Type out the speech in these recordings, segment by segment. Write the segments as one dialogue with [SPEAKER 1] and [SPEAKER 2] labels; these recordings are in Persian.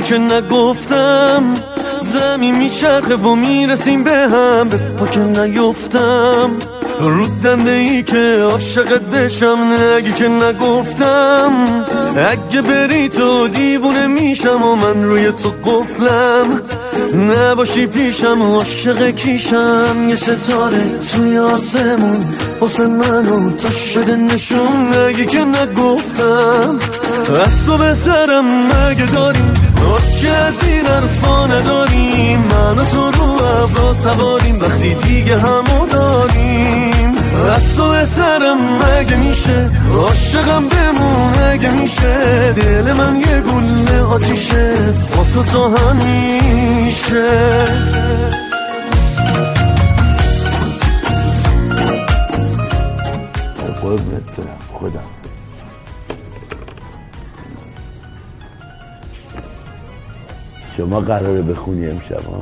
[SPEAKER 1] که نگفتم زمین میچرخه و میرسیم به هم، به پا که نیفتم رو دنده ای که عاشقت بشم، نگی که نگفتم اگه بری تو دیوونه میشم و من روی تو قفلم، نباشی پیشم عاشق کیشم، یه ستاره توی آسمون واسه منو تو شده نشون، نگی که نگفتم از تو بهترم مگه داریم که از این حرفا نداریم، من و تو رو ابرا سواریم وقتی دیگه همو داریم، از تو بهترم مگه میشه عاشقم بمون اگه میشه، دل من یه گله آتیشه با تو تا همیشه.
[SPEAKER 2] قربونت برم خدا. شما قراره بخونی امشب ها؟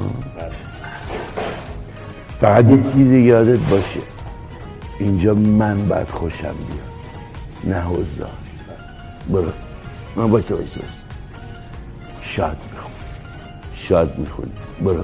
[SPEAKER 2] فقط یه چیزی یادت باشه، اینجا من باید خوشم بیاد نه حضار. برو من بایسته شاد میخون، شاد میخونی. برو.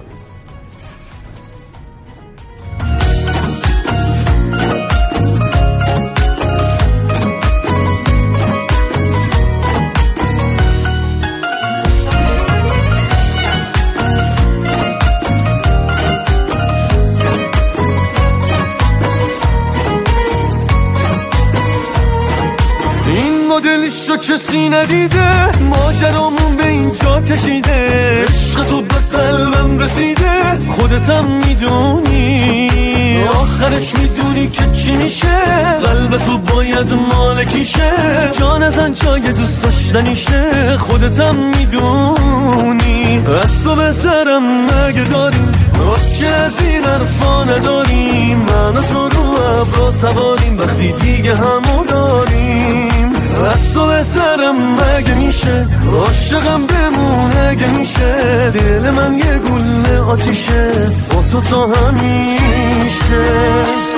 [SPEAKER 1] مدلشو کسی ندیده، ماجرامون به اینجا کشیده، عشق تو به قلبم رسیده، خودتم میدونی آخرش میدونی که چی میشه، قلب تو باید مالکیشه، جان ازن جای دوست داشتنیشه، خودتم میدونی از تو بهترم مگه داریم که از این حرفا نداریم، من و تو رو ابرا سواریم وقتی دیگه همو داریم، از تو بهترم مگه میشه عاشقم بمون اگه میشه، دل من یه گله آتیشه با تو تا همیشه.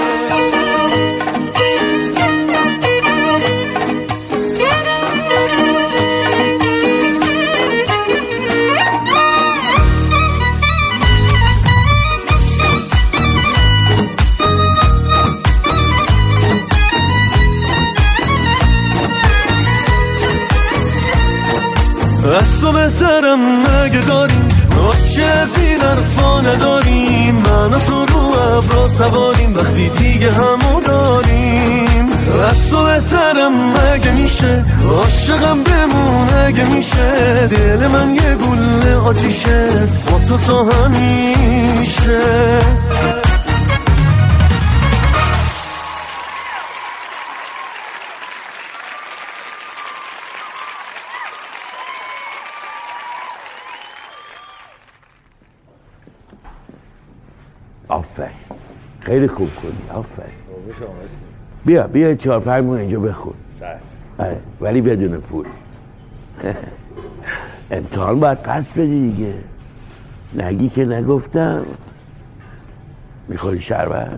[SPEAKER 1] از تو بهترم مگه داریم که از این حرفا نداریم، من و تو رو ابرا سواریم وقتی دیگه همو داریم، از تو بهترم مگه میشه عاشقم بمون اگه میشه، دل من یه گله آتیشه با تو تا همیشه.
[SPEAKER 2] آفرین، خیلی خوب کنی، آفرین. بیا 4-5 ماه اینجا بخون. آره ولی بدون پول. امتحان باید پس بدی دیگه، نگی که نگفتم. میخوری شربت؟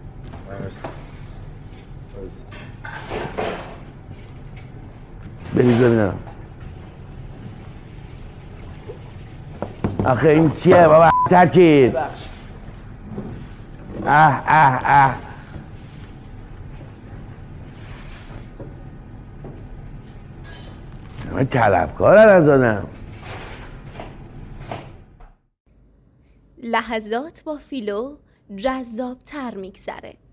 [SPEAKER 2] بریز ببینم. آخه این چیه بابا ترکید؟ من طلبکارم از آدم.
[SPEAKER 3] لحظات با فیلو جذاب‌تر میگذره.